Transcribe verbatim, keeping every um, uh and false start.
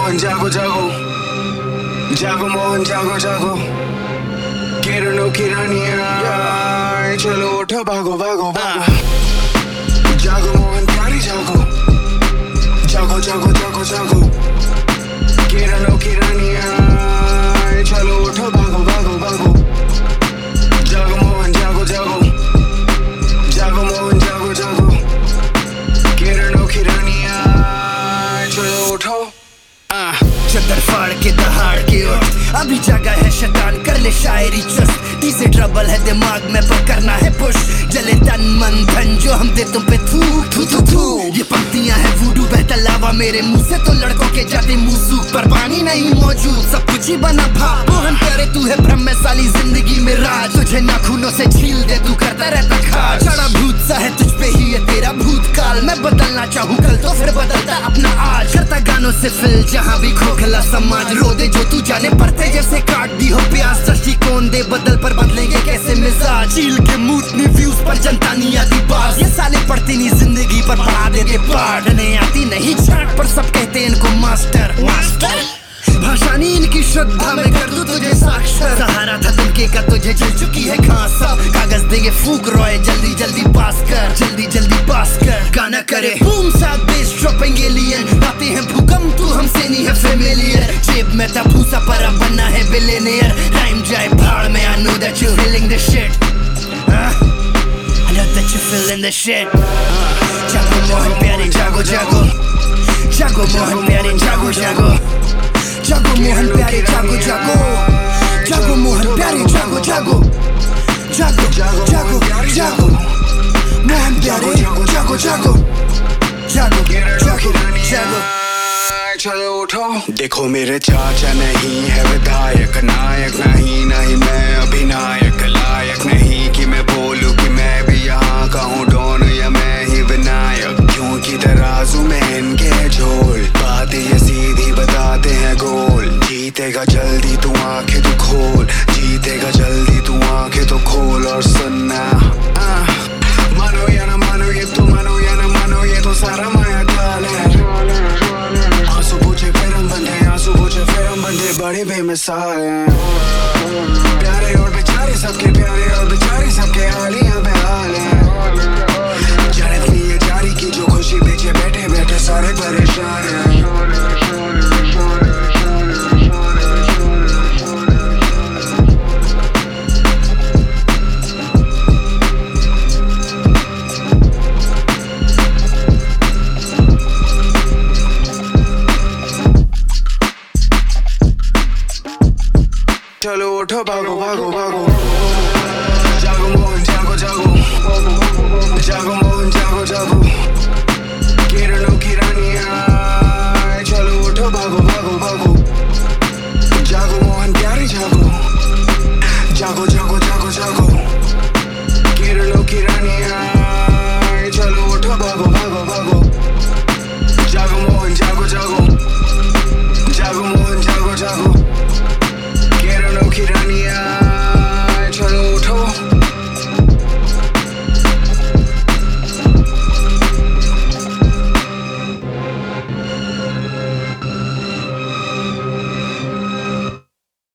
मोहन जागो जागो, जागो मोहन जागो जागो, किरणों की रानियां चलो उठो भागो भागो भागो, जागो मोहन प्यारी जागो, जागो जागो जागो जागो, किरणों की रानियां चलो उठो भागो भागो भागो, जागो मोहन जागो जागो, जागो मोहन जागो जागो, किरणों की रानियां चलो उठो। चदर फाड़ के दहाड़ के उठ, अभी जगह है शैतान कर ले शायरी चुस्त, से ट्रबल है दिमाग में पर करना है पुश, जले तन मन धन जो हम दे तुम पे थू थू थू थू। ये पंक्तियां है वूडू बहता लावा मेरे मुंह से तो लड़कों के जाते मुंह सूख, पर पानी नहीं मौजूद सब कुछ ही बना भाप। मोहन प्यारे तू है ब्रह्म में साली जिंदगी में राज, तुझे नाखूनों से छील दे तू करता रहता खाज, चढ़ा भूत सा है तुझ पे ही है तेरा भूतकाल, मैं बदलना चाहूँ कल तो फिर बदलता अपना आज, करता गानों से फिल जहाँ भी खोखला समाज, रो दे जो तू जाने पड़ते जैसे काट दी हो प्यास, दृष्टिकोण दे बदल पर बदलेंगे कैसे मिजाज, चील के मूतनी व्यूज पर जनता नहीं आती बात, ये साले पढ़ती नहीं जिंदगी पर पढ़ा देते पाठ, नहीं आती नहीं छाट पर सब कहते इनको मास्टर मास्टर, भाषा नहीं इनकी श्रद्धा में कर दूं तुझे साक्षर, सहारा था तुमके का तुझे जल चुकी है घास, कागज देंगे फूक रोए जल्दी जल्दी पास कर, जल्दी जल्दी पास कर, गाना करे बूम साथ बेस ड्रॉपिंग एलियन, आते हैं भूकंप तू हमसे नहीं है फेमिलियर, जेब में था भूसा पर अब बनना है बिलियनियर, टाइम जाए भाड़ में I know that you feeling the shit, huh? I know that you feeling the shit, जागो मोहन प्यारे जागो जागो, जागो मोहन प्यारे जागो जागो, जागो मोहन प्यारे जागो जागो, जागो मोहन प्यारे जागो जागो, जागो जागो जागो मोहन प्यारे जागो जागो, जागो जागो जागो चलो उठो। देखो मेरे चाचा नहीं है विधायक, नायक नहीं नहीं मैं अभिनायक, लायक नहीं कि मैं बोलूं कि मैं भी यहाँ का हूँ डॉन या मैं ही विनायक, क्योंकि तराजू में इनके झोल, बातें ये सीधी बताते हैं गोल, जीतेगा जल्दी तू आंखें तो खोल, जीतेगा जल्दी तू आंखें तो खोल और सुनना, मानो या ना मानो ये तो मानो या ना मानो ये तो सारा माया जाल है, आंसू पूछे फिर हम बंधे, आंसू पूछे फिर हम बंधे, बड़े बेमिसाल हैं, प्यारे और बेचारे सबके प्यारे और बेचारे सबके हालियां बेहाल हैं, जन्नत में ये जारी की जो खुशी बेचे बैठे बैठे सारे परेशान हैं। चलो उठो भागो भागो भागो, जागो मोहन जागो जागो, जागो मोहन जागो जागो, किरणों की रानियां चलो उठो भागो भागो भागो, जागो मोहन प्यारी जागो।